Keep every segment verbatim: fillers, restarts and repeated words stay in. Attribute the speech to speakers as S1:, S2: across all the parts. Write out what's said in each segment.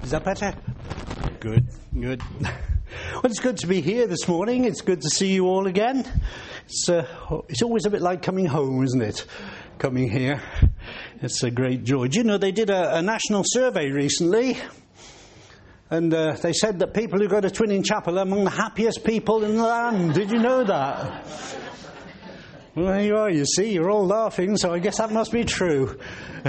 S1: Is that better? Good, good. Well, it's good to be here this morning. It's good to see you all again. It's, uh, it's always a bit like coming home, isn't it? Coming here. It's a great joy. Do you know, they did a, a national survey recently, and uh, they said that people who go to Twinning Chapel are among the happiest people in the land. Did you know that? Well, there you are, you see. You're all laughing, so I guess that must be true.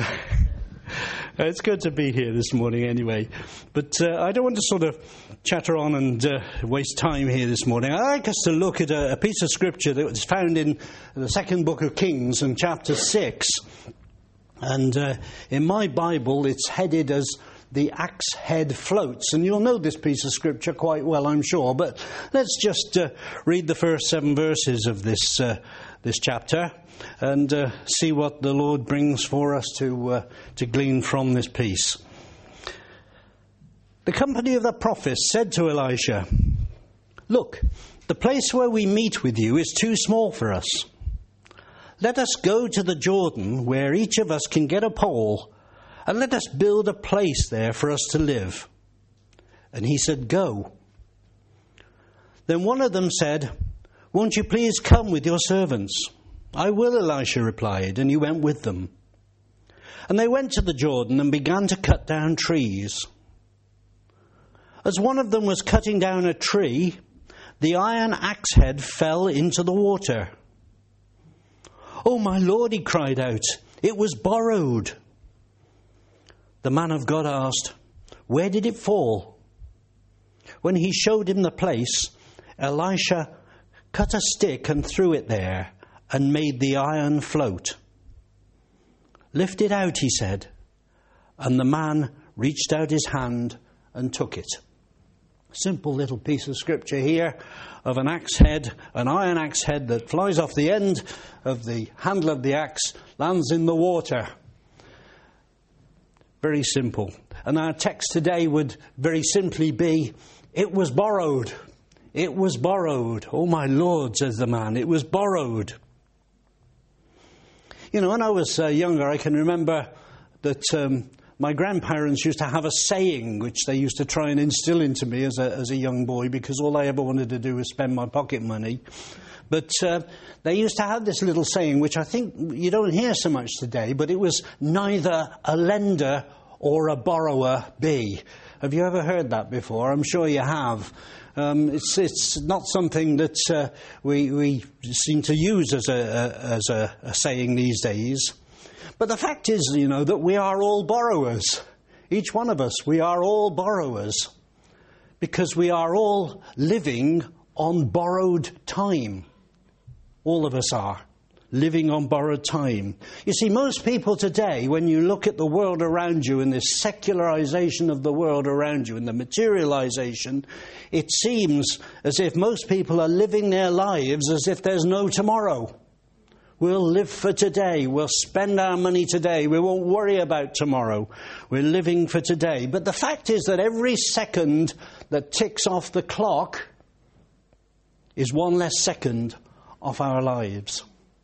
S1: It's good to be here this morning anyway. But uh, I don't want to sort of chatter on and uh, waste time here this morning. I'd like us to look at a, a piece of scripture that was found in the second book of Kings in chapter six. And uh, in my Bible it's headed as the axe head floats. And you'll know this piece of scripture quite well, I'm sure. But let's just uh, read the first seven verses of this uh, this chapter and uh, see what the Lord brings for us to uh, to glean from this piece. The company of the prophets said to Elisha, "Look, the place where we meet with you is too small for us. Let us go to the Jordan where each of us can get a pole, and let us build a place there for us to live." And he said, "Go." Then one of them said, "Won't you please come with your servants?" "I will," Elisha replied, and he went with them. And they went to the Jordan and began to cut down trees. As one of them was cutting down a tree, the iron axe head fell into the water. "Oh, my Lord," he cried out, "it was borrowed." The man of God asked, "Where did it fall?" When he showed him the place, Elisha cut a stick and threw it there and made the iron float. "Lift it out," he said, and the man reached out his hand and took it. Simple little piece of scripture here of an axe head, an iron axe head that flies off the end of the handle of the axe, lands in the water. Very simple. And our text today would very simply be, "It was borrowed. It was borrowed." "Oh, my Lord," says the man, "it was borrowed." You know, when I was uh, younger, I can remember that um, my grandparents used to have a saying which they used to try and instill into me as a, as a young boy, because all I ever wanted to do was spend my pocket money. But uh, they used to have this little saying, which I think you don't hear so much today, but it was, "Neither a lender or a borrower be." Have you ever heard that before? I'm sure you have. Um, it's it's not something that uh, we we seem to use as a, a as a, a saying these days. But the fact is, you know, that we are all borrowers. Each one of us, we are all borrowers, because we are all living on borrowed time. All of us are living on borrowed time. You see, most people today, when you look at the world around you and this secularization of the world around you and the materialization, it seems as if most people are living their lives as if there's no tomorrow. We'll live for today. We'll spend our money today. We won't worry about tomorrow. We're living for today. But the fact is that every second that ticks off the clock is one less second of our lives.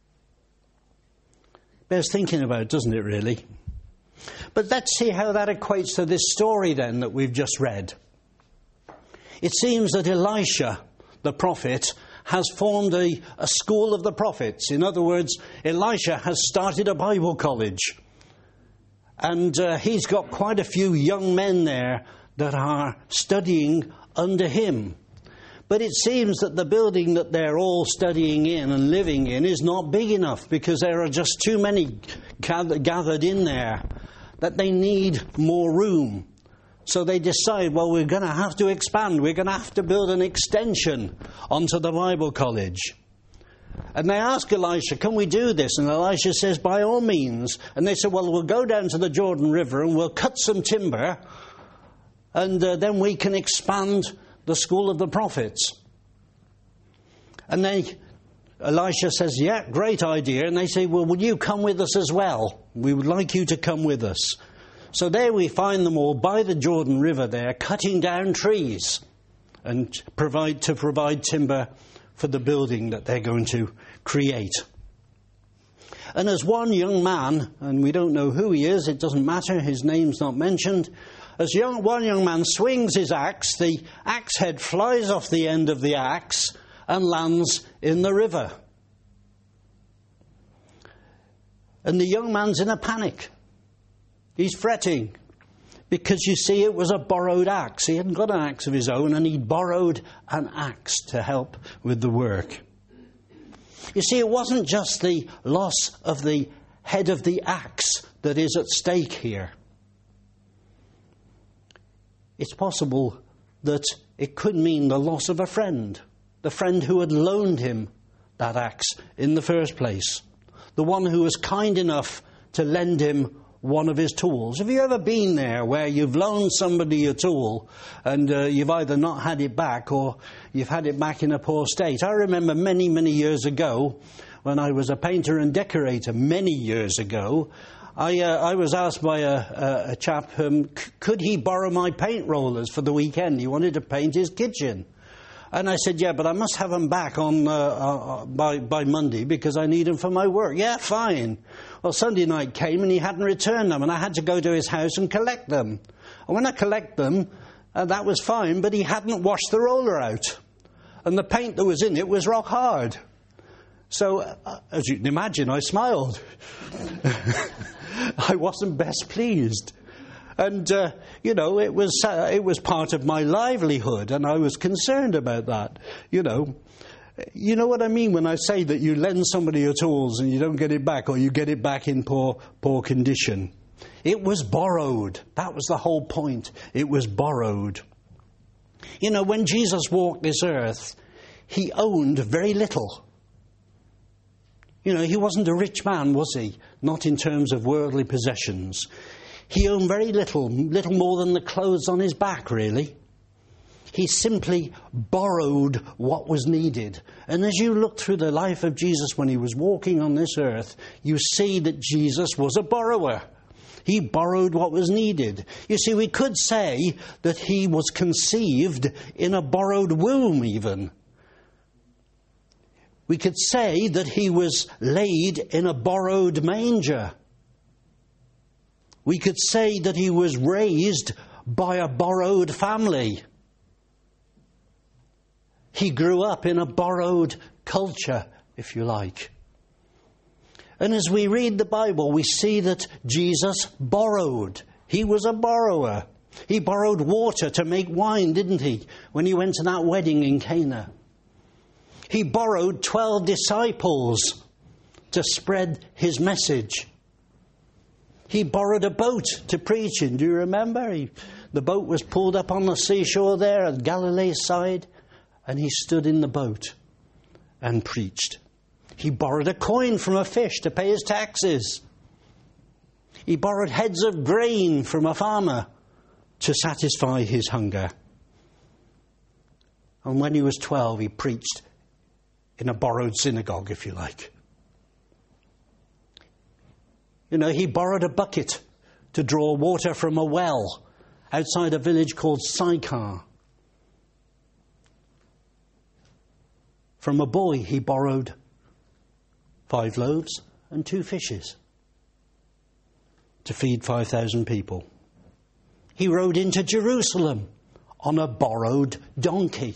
S1: Bears thinking about, doesn't it, really? But let's see how that equates to this story then that we've just read. It seems that Elisha, the prophet, has formed a, a school of the prophets. In other words, Elisha has started a Bible college. And uh, he's got quite a few young men there that are studying under him. But it seems that the building that they're all studying in and living in is not big enough, because there are just too many gathered in there, that they need more room. So they decide, well, we're going to have to expand. We're going to have to build an extension onto the Bible college. And they ask Elisha, "Can we do this?" And Elisha says, "By all means." And they say, "Well, we'll go down to the Jordan River and we'll cut some timber, and uh, then we can expand the school of the prophets." And they, Elisha says, "Yeah, great idea." And they say, "Well, will you come with us as well? We would like you to come with us." So there we find them all by the Jordan River there, cutting down trees and provide to provide timber for the building that they're going to create. And as one young man, and we don't know who he is, it doesn't matter, his name's not mentioned, as young, one young man swings his axe, the axe head flies off the end of the axe and lands in the river. And the young man's in a panic. He's fretting. Because, you see, it was a borrowed axe. He hadn't got an axe of his own, and he'd borrowed an axe to help with the work. You see, it wasn't just the loss of the head of the axe that is at stake here. It's possible that it could mean the loss of a friend, the friend who had loaned him that axe in the first place, the one who was kind enough to lend him one of his tools. Have you ever been there where you've loaned somebody a tool and uh, you've either not had it back or you've had it back in a poor state? I remember many, many years ago when I was a painter and decorator, many years ago, I, uh, I was asked by a, a, a chap, um, c- could he borrow my paint rollers for the weekend? He wanted to paint his kitchen. And I said, yeah, but I must have them back on uh, uh, by, by Monday because I need them for my work. Yeah, fine. Well, Sunday night came and he hadn't returned them, and I had to go to his house and collect them. And when I collect them, uh, that was fine, but he hadn't washed the roller out. And the paint that was in it was rock hard. So, uh, as you can imagine, I smiled. I wasn't best pleased. And, uh, you know, it was uh, it was part of my livelihood, and I was concerned about that, you know. You know what I mean when I say that you lend somebody your tools and you don't get it back, or you get it back in poor, poor condition. It was borrowed. That was the whole point. It was borrowed. You know, when Jesus walked this earth, he owned very little. You know, he wasn't a rich man, was he? Not in terms of worldly possessions. He owned very little, little more than the clothes on his back, really. He simply borrowed what was needed. And as you look through the life of Jesus when he was walking on this earth, you see that Jesus was a borrower. He borrowed what was needed. You see, we could say that he was conceived in a borrowed womb even. We could say that he was laid in a borrowed manger. We could say that he was raised by a borrowed family. He grew up in a borrowed culture, if you like. And as we read the Bible, we see that Jesus borrowed. He was a borrower. He borrowed water to make wine, didn't he, when he went to that wedding in Cana? He borrowed twelve disciples to spread his message. He borrowed a boat to preach in. Do you remember? He, the boat was pulled up on the seashore there at Galilee's side, and he stood in the boat and preached. He borrowed a coin from a fish to pay his taxes. He borrowed heads of grain from a farmer to satisfy his hunger. And when he was twelve, he preached in a borrowed synagogue, if you like. You know, he borrowed a bucket to draw water from a well outside a village called Sychar. From a boy, he borrowed five loaves and two fishes to feed five thousand people. He rode into Jerusalem on a borrowed donkey.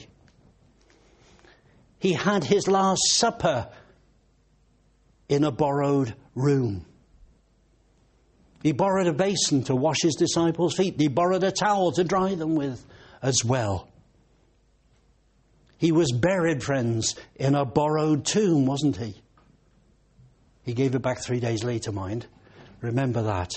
S1: He had his Last Supper in a borrowed room. He borrowed a basin to wash his disciples' feet. He borrowed a towel to dry them with as well. He was buried, friends, in a borrowed tomb, wasn't he? He gave it back three days later, mind. Remember that.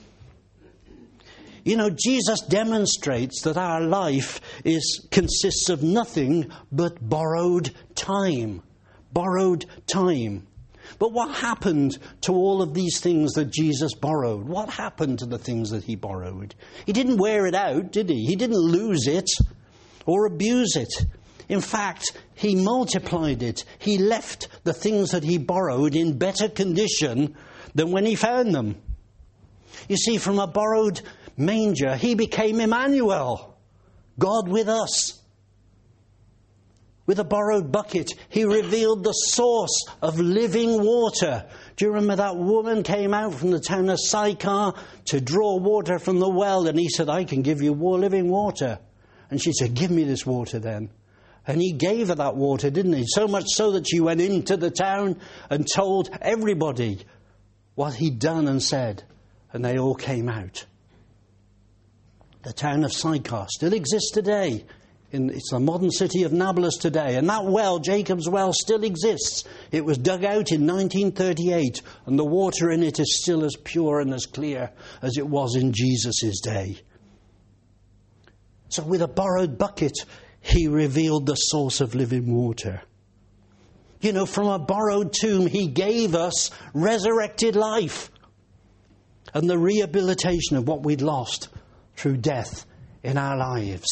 S1: You know, Jesus demonstrates that our life is consists of nothing but borrowed time. Borrowed time. But what happened to all of these things that Jesus borrowed? What happened to the things that he borrowed? He didn't wear it out, did he? He didn't lose it or abuse it. In fact, he multiplied it. He left the things that he borrowed in better condition than when he found them. You see, from a borrowed manger, he became Emmanuel, God with us. With a borrowed bucket, he revealed the source of living water Do you remember that woman came out from the town of Sychar to draw water from the well, and he said, I can give you living water. And she said, give me this water then. And he gave her that water, didn't he? So much so that she went into the town and told everybody what he'd done and said. And they all came out. The town of Sychar still exists today. In, it's the modern city of Nablus today. And that well, Jacob's well, still exists. It was dug out in nineteen thirty-eight. And the water in it is still as pure and as clear as it was in Jesus' day. So with a borrowed bucket, he revealed the source of living water. You know, from a borrowed tomb, he gave us resurrected life and the rehabilitation of what we'd lost through death in our lives.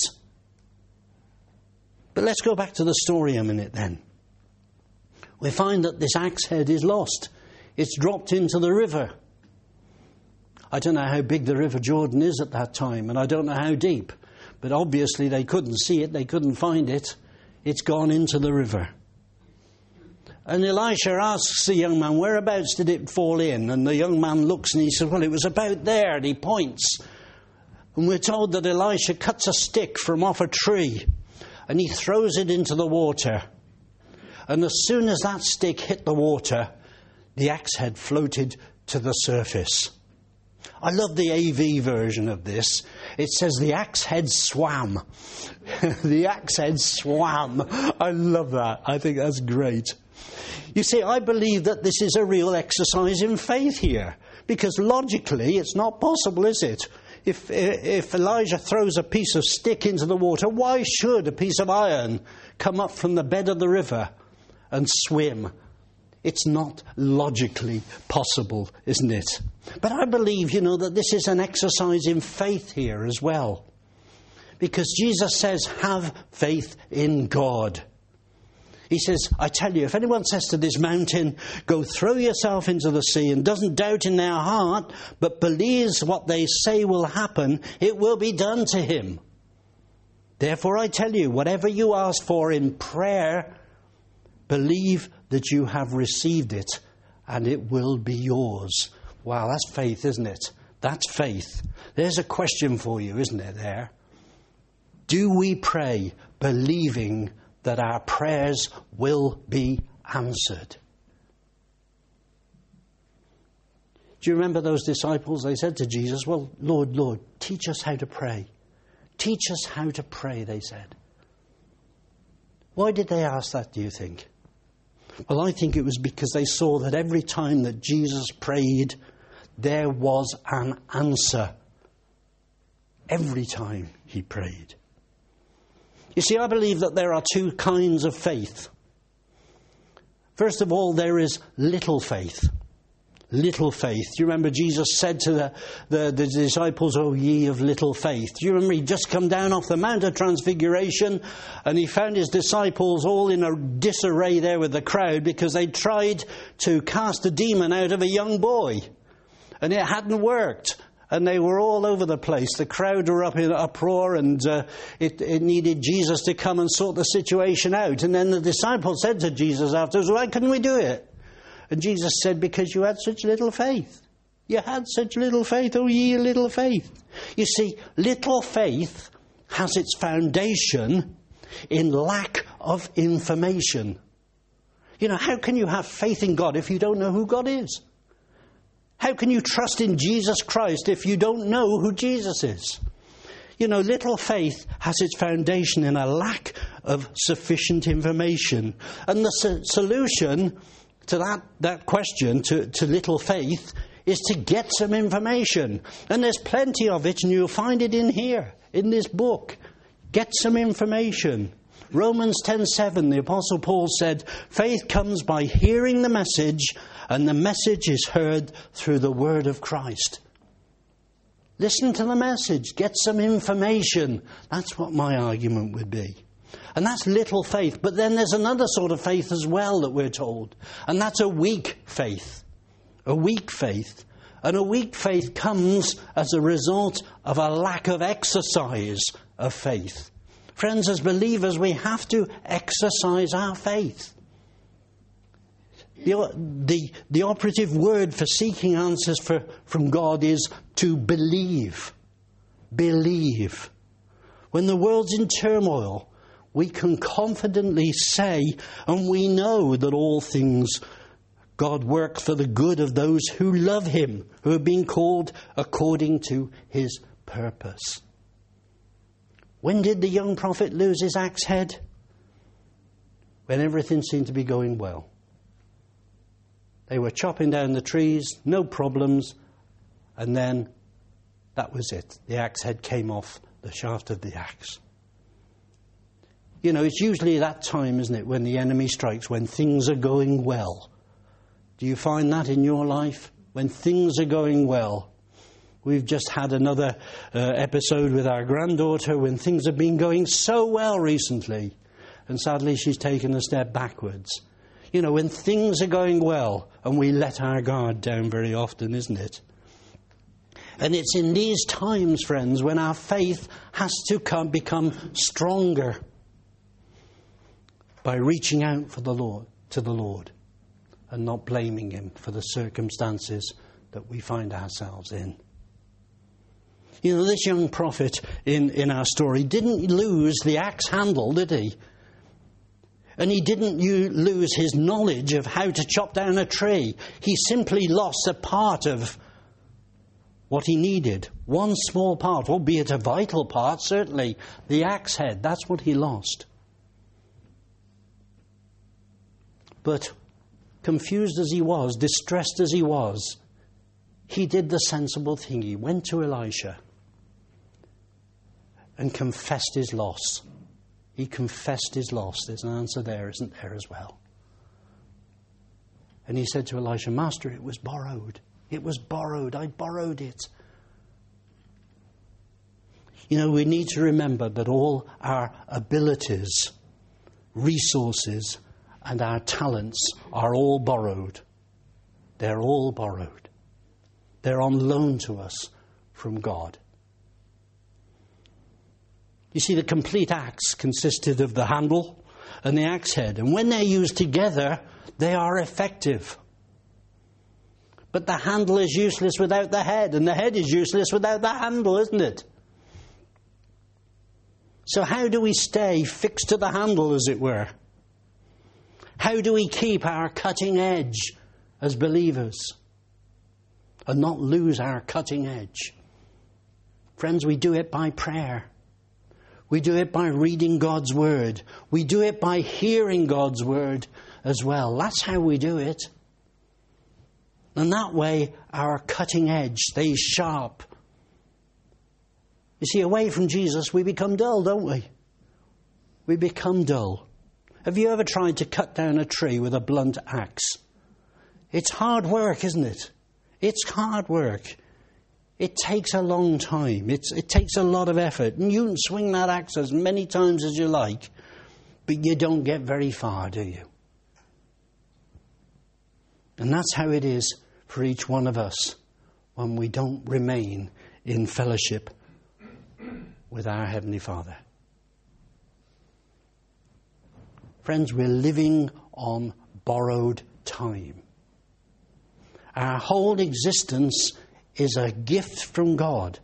S1: But let's go back to the story a minute then. We find that this axe head is lost. It's dropped into the river. I don't know how big the River Jordan is at that time, and I don't know how deep. But obviously they couldn't see it, they couldn't find it. It's gone into the river. And Elisha asks the young man, whereabouts did it fall in? And the young man looks and he says, well, it was about there. And he points. And we're told that Elisha cuts a stick from off a tree and he throws it into the water. And as soon as that stick hit the water, the axe head floated to the surface. I love the A V version of this. It says the axe head swam. The axe head swam. I love that. I think that's great. You see, I believe that this is a real exercise in faith here. Because logically, it's not possible, is it? If, if Elijah throws a piece of stick into the water, why should a piece of iron come up from the bed of the river and swim? It's not logically possible, isn't it? But I believe, you know, that this is an exercise in faith here as well. Because Jesus says, have faith in God. He says, I tell you, if anyone says to this mountain, go throw yourself into the sea, and doesn't doubt in their heart, but believes what they say will happen, it will be done to him. Therefore I tell you, whatever you ask for in prayer, believe that you have received it, and it will be yours. Wow, that's faith, isn't it? That's faith. There's a question for you, isn't it, there? Do we pray believing that our prayers will be answered? Do you remember those disciples? They said to Jesus, well, Lord, Lord, teach us how to pray. Teach us how to pray, they said. Why did they ask that, do you think? Well, I think it was because they saw that every time that Jesus prayed, there was an answer. Every time he prayed. You see, I believe that there are two kinds of faith. First of all, there is little faith. Little faith. Do you remember Jesus said to the, the, the disciples, oh, ye of little faith? Do you remember he'd just come down off the Mount of Transfiguration and he found his disciples all in a disarray there with the crowd because they tried to cast a demon out of a young boy. And it hadn't worked. And they were all over the place. The crowd were up in uproar and uh, it, it needed Jesus to come and sort the situation out. And then the disciples said to Jesus afterwards, why couldn't we do it? And Jesus said, because you had such little faith. You had such little faith, oh ye little faith. You see, little faith has its foundation in lack of information. You know, how can you have faith in God if you don't know who God is? How can you trust in Jesus Christ if you don't know who Jesus is? You know, little faith has its foundation in a lack of sufficient information. And the so- solution to that, that question, to, to little faith, is to get some information. And there's plenty of it, and you'll find it in here, in this book. Get some information. Romans ten seven, the Apostle Paul said, faith comes by hearing the message, and the message is heard through the word of Christ. Listen to the message. Get some information. That's what my argument would be. And that's little faith. But then there's another sort of faith as well that we're told. And that's a weak faith. A weak faith. And a weak faith comes as a result of a lack of exercise of faith. Friends, as believers, we have to exercise our faith. The, the, the operative word for seeking answers for, from God is to believe. Believe. When the world's in turmoil, we can confidently say, and we know that all things God works for the good of those who love him, who have been called according to his purpose. When did the young prophet lose his axe head? When everything seemed to be going well. They were chopping down the trees, no problems, and then that was it. The axe head came off the shaft of the axe. You know, it's usually that time, isn't it, when the enemy strikes, when things are going well. Do you find that in your life? When things are going well. We've just had another uh, episode with our granddaughter when things have been going so well recently. And sadly, she's taken a step backwards. You know, when things are going well, and we let our guard down very often, isn't it? And it's in these times, friends, when our faith has to come, become stronger by reaching out for the Lord, to the Lord, and not blaming him for the circumstances that we find ourselves in. You know, this young prophet in, in our story didn't lose the axe handle, did he? And he didn't u- lose his knowledge of how to chop down a tree. He simply lost a part of what he needed. One small part, albeit a vital part, certainly. The axe head, that's what he lost. But confused as he was, distressed as he was, he did the sensible thing. He went to Elisha and confessed his loss. He confessed his loss. There's an answer there, isn't there, as well? And he said to Elisha, Master, it was borrowed. It was borrowed. I borrowed it. You know, we need to remember that all our abilities, resources, and our talents are all borrowed. They're all borrowed. They're on loan to us from God. You see, the complete axe consisted of the handle and the axe head. And when they're used together, they are effective. But the handle is useless without the head, and the head is useless without the handle, isn't it? So how do we stay fixed to the handle, as it were? How do we keep our cutting edge as believers and not lose our cutting edge? Friends, we do it by prayer. We do it by reading God's word. We do it by hearing God's word as well. That's how we do it. And that way, our cutting edge stays sharp. You see, away from Jesus, we become dull, don't we? We become dull. Have you ever tried to cut down a tree with a blunt axe? It's hard work, isn't it? It's hard work. It takes a long time. It's, it takes a lot of effort. And you can swing that axe as many times as you like, but you don't get very far, do you? And that's how it is for each one of us when we don't remain in fellowship with our Heavenly Father. Friends, we're living on borrowed time. Our whole existence is a gift from God.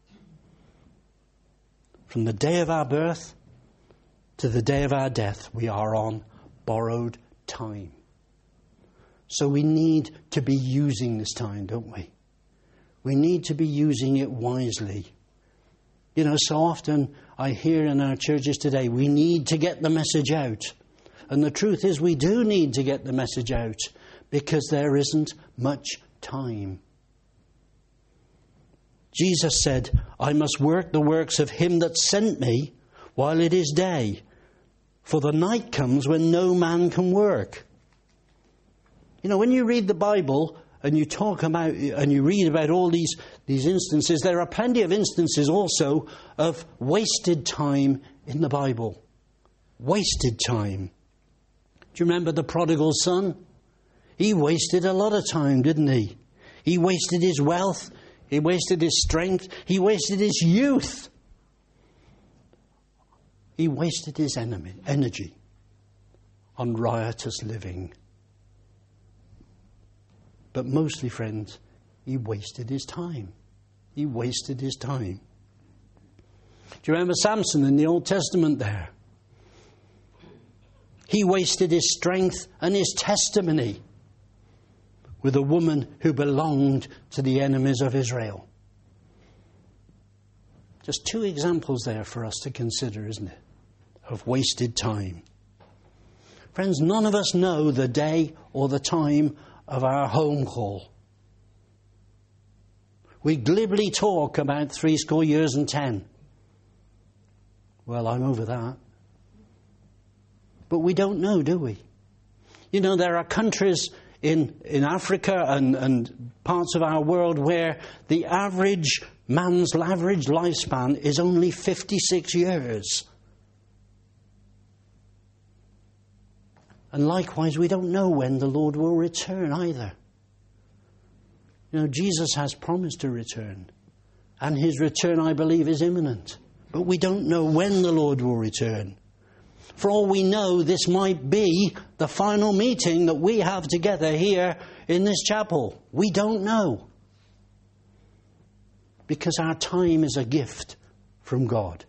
S1: From the day of our birth to the day of our death, we are on borrowed time. So we need to be using this time, don't we? We need to be using it wisely. You know, so often I hear in our churches today, we need to get the message out. And the truth is, we do need to get the message out because there isn't much time. Jesus said, I must work the works of him that sent me while it is day. For the night comes when no man can work. You know, when you read the Bible and you talk about and you read about all these, these instances, there are plenty of instances also of wasted time in the Bible. Wasted time. Do you remember the prodigal son? He wasted a lot of time, didn't he? He wasted his wealth. He wasted his strength. He wasted his youth. He wasted his enemy, energy on riotous living. But mostly, friends, he wasted his time. He wasted his time. Do you remember Samson in the Old Testament there? He wasted his strength and his testimony with a woman who belonged to the enemies of Israel. Just two examples there for us to consider, isn't it? Of wasted time. Friends, none of us know the day or the time of our home call. We glibly talk about three score years and ten. Well, I'm over that. But we don't know, do we? You know, there are countries in, in Africa and, and parts of our world where the average man's average lifespan is only fifty-six years. And likewise, we don't know when the Lord will return either. You know, Jesus has promised to return. And his return, I believe, is imminent. But we don't know when the Lord will return. For all we know, this might be the final meeting that we have together here in this chapel. We don't know. Because our time is a gift from God.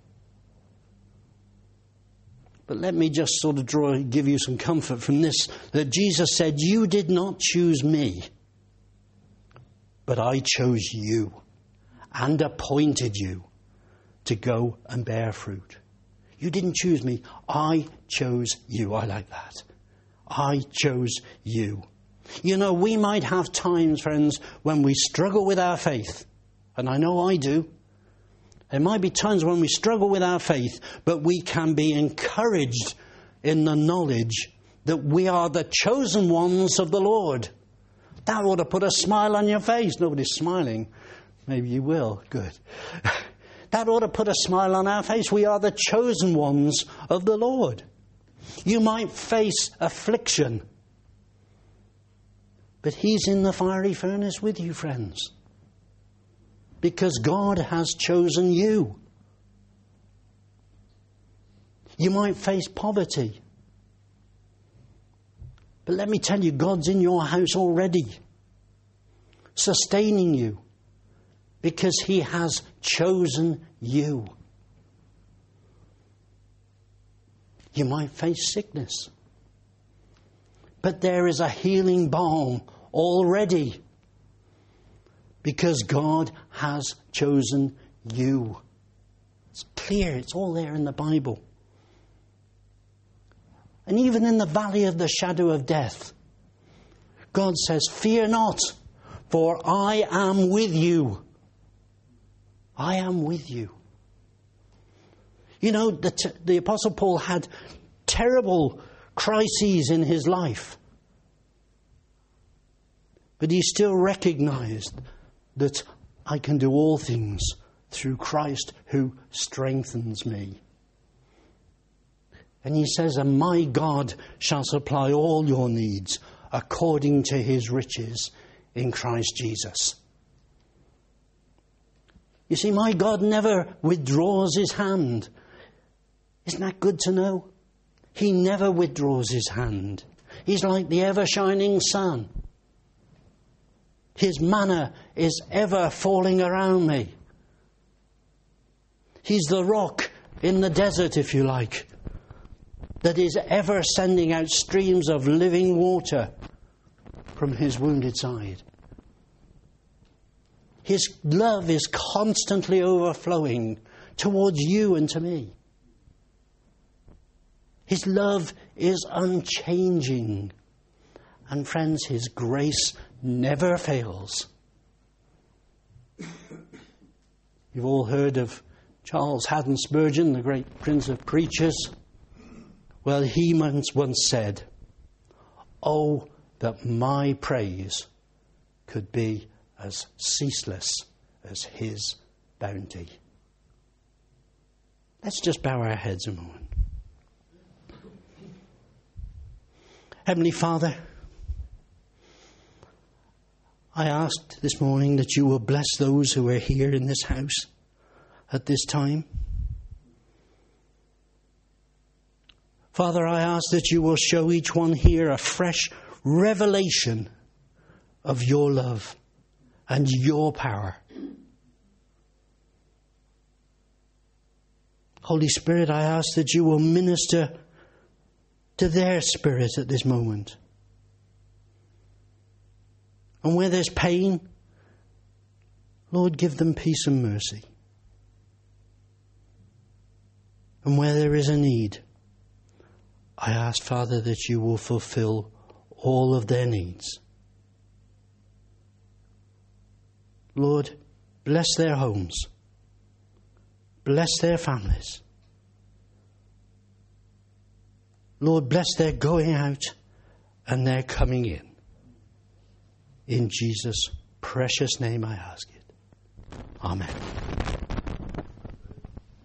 S1: But let me just sort of draw, give you some comfort from this. That Jesus said, you did not choose me, but I chose you and appointed you to go and bear fruit. You didn't choose me. I chose you. I like that. I chose you. You know, we might have times, friends, when we struggle with our faith. And I know I do. There might be times when we struggle with our faith, but we can be encouraged in the knowledge that we are the chosen ones of the Lord. That ought to put a smile on your face. Nobody's smiling. Maybe you will. Good. That ought to put a smile on our face. We are the chosen ones of the Lord. You might face affliction, but he's in the fiery furnace with you, friends. Because God has chosen you. You might face poverty. But let me tell you, God's in your house already, sustaining you. Because he has chosen you. You might face sickness. But there is a healing balm already. Because God has chosen you. It's clear. It's all there in the Bible. And even in the valley of the shadow of death, God says, fear not, for I am with you. I am with you. You know, the, t- the Apostle Paul had terrible crises in his life. But he still recognized that I can do all things through Christ who strengthens me. And he says, and my God shall supply all your needs according to his riches in Christ Jesus. You see, my God never withdraws his hand. Isn't that good to know? He never withdraws his hand. He's like the ever-shining sun. His manna is ever falling around me. He's the rock in the desert, if you like, that is ever sending out streams of living water from his wounded side. His love is constantly overflowing towards you and to me. His love is unchanging. And friends, his grace never fails. You've all heard of Charles Haddon Spurgeon, the great prince of preachers. Well, he once once said, oh, that my praise could be as ceaseless as his bounty. Let's just bow our heads a moment. Heavenly Father, I asked this morning that you will bless those who are here in this house at this time. Father, I ask that you will show each one here a fresh revelation of your love and your power. Holy Spirit, I ask that you will minister to their spirit at this moment. And where there's pain, Lord, give them peace and mercy. And where there is a need, I ask, Father, that you will fulfill all of their needs. Lord, bless their homes. Bless their families. Lord, bless their going out and their coming in. In Jesus' precious name I ask it. Amen.